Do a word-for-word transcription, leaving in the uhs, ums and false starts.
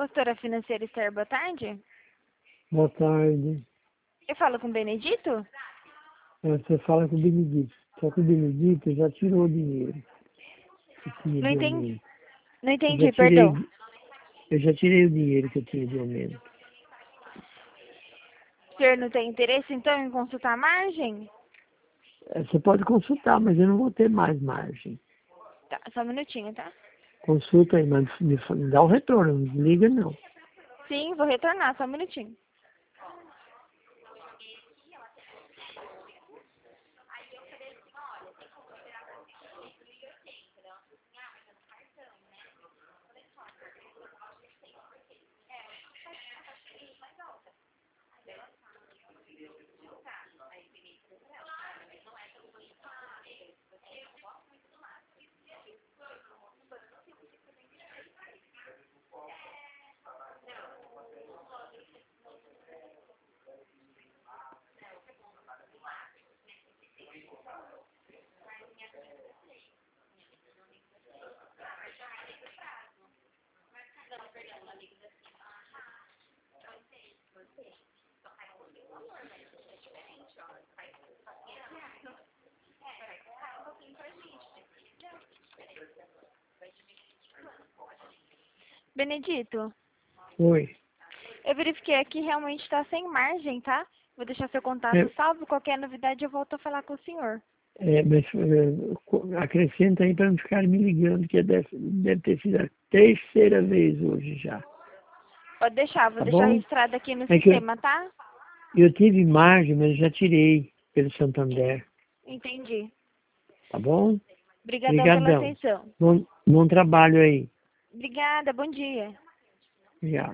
Consultora financeira Esther, boa tarde. Boa tarde. Eu falo com o Benedito? É, Você fala com o Benedito. Só que o Benedito já tirou o dinheiro. Que tinha Não de entendi, aumento. não Eu entendi, já tirei, perdão. eu já tirei o dinheiro que eu tinha de aumento. O senhor não tem interesse, então, em consultar a margem? É, Você pode consultar, mas eu não vou ter mais margem. Tá, só um minutinho, tá? Consulta aí, mas me, fa- me dá o retorno, não desliga não. Sim, vou retornar, só um minutinho. Benedito, Oi. eu verifiquei aqui, realmente está sem margem, tá? Vou deixar seu contato É, salvo, qualquer novidade eu volto a falar com o senhor. é, mas é, co- acrescenta aí para não ficar me ligando, que deve, deve ter sido a terceira vez hoje já. Pode deixar, vou Tá deixar bom? registrado aqui no É que eu, sistema, tá? eu tive margem, mas já tirei pelo Santander. Entendi. Tá bom? Obrigadão pela Obrigadão. atenção. Bom, bom trabalho aí. Obrigada, bom dia. Obrigado.